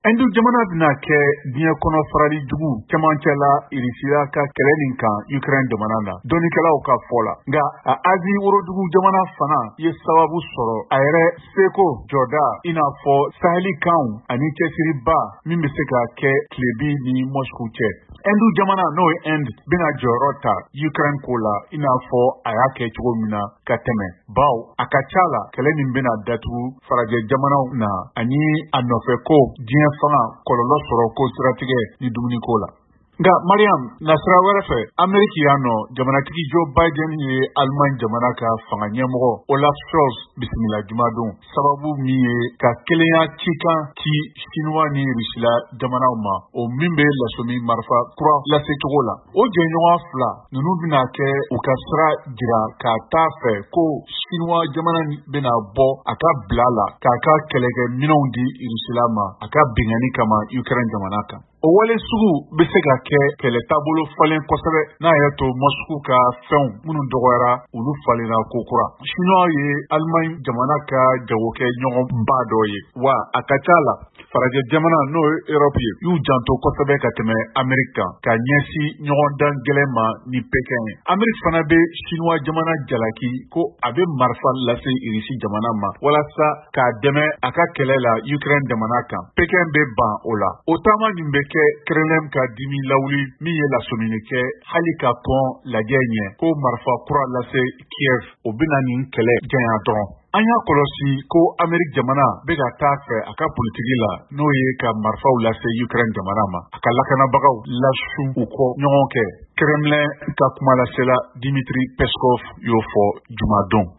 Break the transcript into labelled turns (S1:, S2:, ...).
S1: Andu jamana bina kɛ diɲɛ kɔnɔ farali jugu cɛmancɛ la Irisiya ka kɛlɛ nin kan Ukraine jamana na dɔnnikɛlaw ka fɔ la nka a Azi worodugu jamana fana ye sababu sɔrɔ a yɛrɛ seko jɔda i n'a fɔ Saheli kanw ani cɛsiriba min bɛ se ka kɛ Tilebi ni Moscou cɛ. Andu jamana n'o ye Inde bina jɔyɔrɔ ta Ukraine ko la i n'a fɔ a y'a kɛ cogo min na ka tɛmɛ baw a ka ca la kɛlɛ nin bina datugu farajɛ jamanaw na ani a nɔfɛ ko diɲɛ fanga kɔlɔlɔ sɔrɔ ko siratigɛ ni dumuniko la. Nka Mariam nasira wɛrɛ fɛ Ameriki y'a nɔ jamanatigi Joe Biden ye Allemagne jamana ka fanga ɲɛmɔgɔ Olaf Scholz bisimila jumadon sababu min ye ka kelenya cikan ci Chinois ni Rusila jamanaw ma o min bɛ lasomi marifa kura lase cogo la. O jɛɲɔgɔn fila ninnu bɛna kɛ u ka sira jira ka taa fɛ ko Chinois jamana bɛna bɔ a ka bila la k'a ka kɛlɛkɛ minɛnw di Rusila ma a ka bingani kama Ukraine jamana kan. O wale sugu bɛ se ka kɛ kɛlɛ taabolo falen kosɛbɛ n'a yɛrɛ to Moscou ka fɛnw minnu dɔgɔyara olu falenna kokura. Chinois ye Allemagne jamana ka jagokɛ ɲɔgɔnba dɔ ye wa a ka ca la farajɛ jamana n'o ye Europe ye y'u janto kosɛbɛ ka tɛmɛ Ameriki kan ka ɲɛsin ɲɔgɔndan gɛlɛn ma ni Pekin ye. Ameriki fana bɛ Chinois jamana jalaki ko a bɛ marifa lase Irisi jamana ma walasa k'a dɛmɛ a ka kɛlɛ la Ukraine jamana kan. Pekin bɛ ban o la. O taama nin bɛ kɛ Kremlin ka dimi lawuli min ye lasomini kɛ hali ka kɔn lajɛ ɲɛ ko marifa kura lase Kiev o bɛna nin kɛlɛ janya dɔrɔn. An y'a kɔlɔsi ko Ameriki jamana bɛ ka taa fɛ a ka politiki la n'o ye ka marifaw lase Ukraine jamana ma. A ka lakanabagaw lasu u kɔ ɲɔgɔn kɛ. Kremlin ka kumalasela Dmitry Peskov y'o fɔ jumadon.